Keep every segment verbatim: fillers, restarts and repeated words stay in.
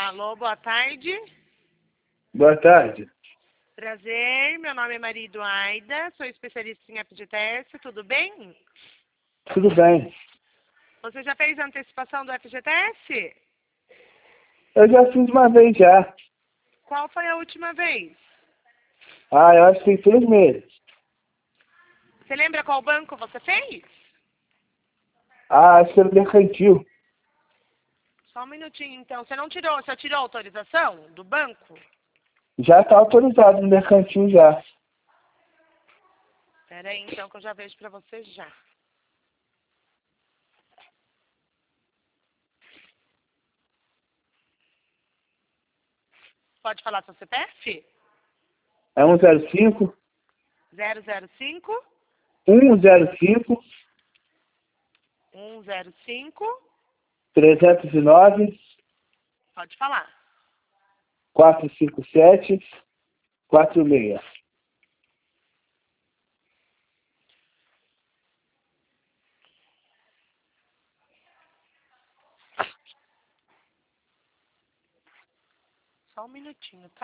Alô, boa tarde. Boa tarde. Prazer, meu nome é Maria Eduarda, sou especialista em F G T S, tudo bem? Tudo bem. Você já fez a antecipação do F G T S? Eu já fiz uma vez já. Qual foi a última vez? Ah, eu acho que tem três meses. Você lembra qual banco você fez? Ah, acho que era mercantil. Só um minutinho, então. Você não tirou, você tirou a autorização do banco? Já está autorizado no mercantil já. Espera aí, então, que eu já vejo para você já. Pode falar seu C P F? É um zero cinco, zero zero cinco, um zero cinco, um zero cinco. trezentos e nove, Pode falar. quatrocentos e cinquenta e sete, quarenta e seis. Só um minutinho, tá?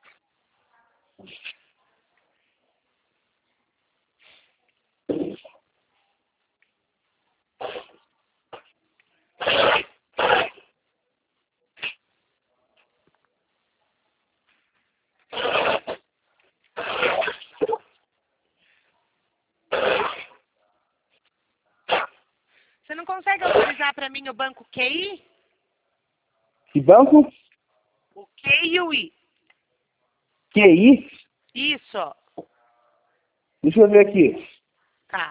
Você não consegue autorizar para mim o banco Q I? Que banco? O Q e o I. Q I? Isso. Deixa eu ver aqui. Tá.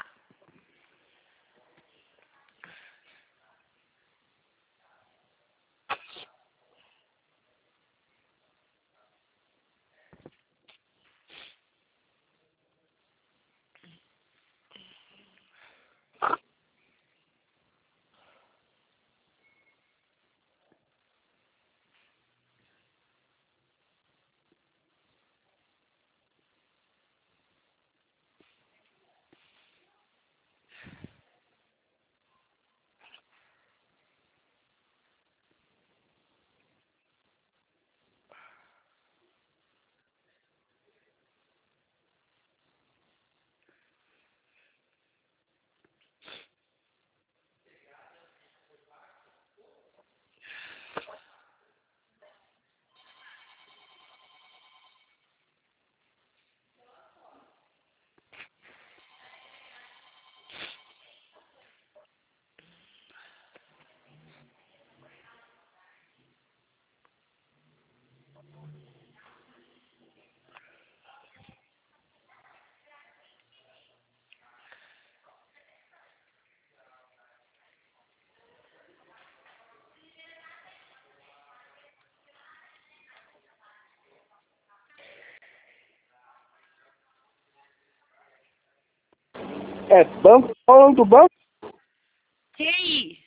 É banco? Qual é o nome do banco? Q I.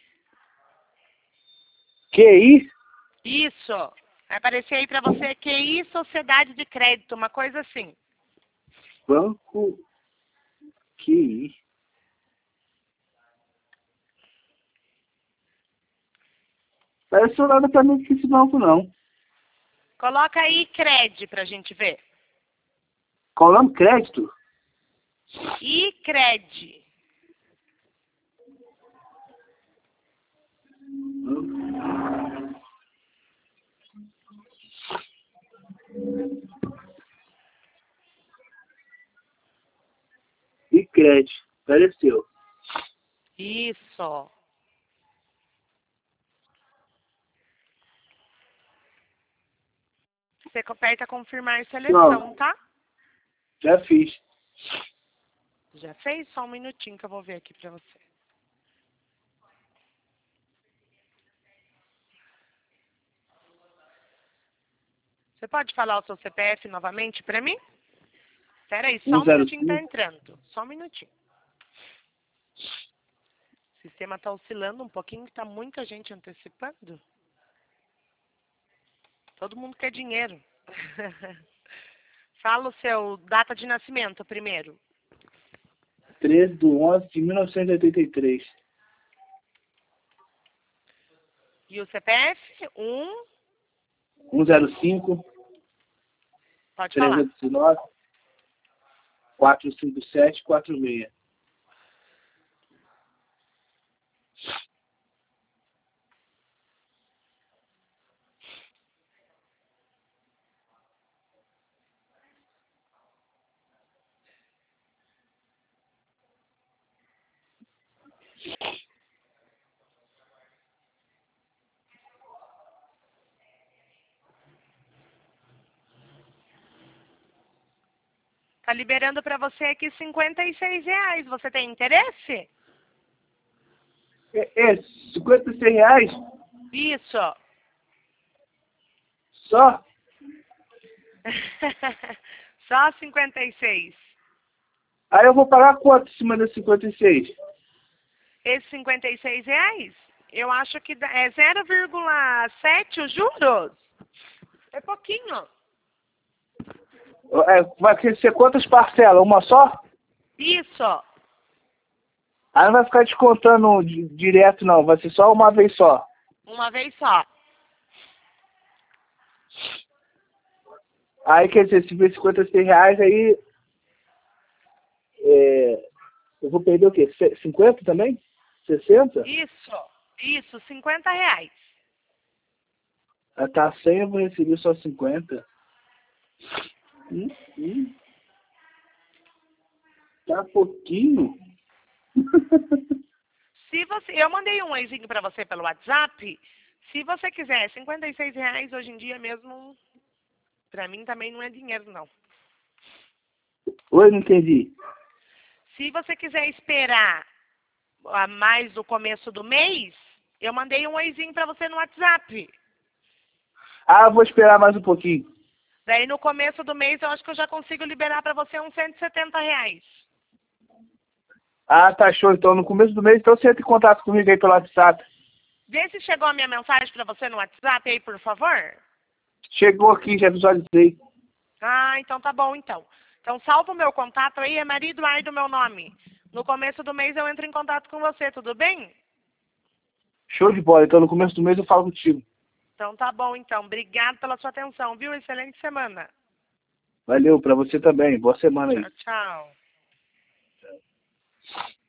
Q I? Isso. Vai aparecer aí para você Q I Sociedade de Crédito, uma coisa assim. Banco Q I. Parece nada pra mim que esse banco não. Coloca aí Cred pra gente ver. Qual é o nome? Crédito? iCred. E crédito. Apareceu. Isso. Você aperta confirmar seleção, Não, tá? já fiz. Já fez? Só um minutinho que eu vou ver aqui pra você. Você pode falar o seu C P F novamente pra mim? Espera aí, só um minutinho tá entrando. Só um minutinho. O sistema tá oscilando um pouquinho, que tá muita gente antecipando. Todo mundo quer dinheiro. Fala o seu data de nascimento primeiro. treze de onze de mil novecentos e oitenta e três. E o C P F? Um. um zero cinco, Pode falar. trezentos e nove, quatrocentos e cinquenta e sete, quarenta e seis. Tá liberando para você aqui cinquenta e seis reais. Você tem interesse? É, é cinquenta e seis reais? Isso. Só? Só cinquenta e seis. Aí eu vou pagar quanto em cima dos cinquenta e seis? Esses cinquenta e seis reais, eu acho que dá- é zero vírgula sete os juros. É pouquinho. É, vai ser quantas parcelas? Uma só? Isso. Aí não vai ficar descontando di- direto não, vai ser só uma vez só. Uma vez só. Aí quer dizer, se vier cinquenta e seis reais, aí é, eu vou perder o quê? C- cinquenta também? sessenta? Isso. Isso, cinquenta reais. Ah, tá cem, eu vou receber só cinquenta. Hum, hum. Tá pouquinho. Se você, eu mandei um oizinho para você pelo WhatsApp. Se você quiser, cinquenta e seis reais hoje em dia mesmo, para mim também não é dinheiro, não. Oi, não entendi. Se você quiser esperar a mais do começo do mês, eu mandei um oizinho para você no WhatsApp. Ah, vou esperar mais um pouquinho. Daí no começo do mês eu acho que eu já consigo liberar para você uns cento e setenta reais. Ah, tá show. Então, no começo do mês, então você entra em contato comigo aí pelo WhatsApp. Vê se chegou a minha mensagem para você no WhatsApp aí, por favor. Chegou aqui, já visualizei. Ah, então tá bom, então. Então salva o meu contato aí, é Maria Eduardo meu nome. No começo do mês eu entro em contato com você, tudo bem? Show de bola. Então, no começo do mês eu falo contigo. Então tá bom, então. Obrigado pela sua atenção, viu? Excelente semana. Valeu, pra você também. Boa semana aí. Tchau, tchau.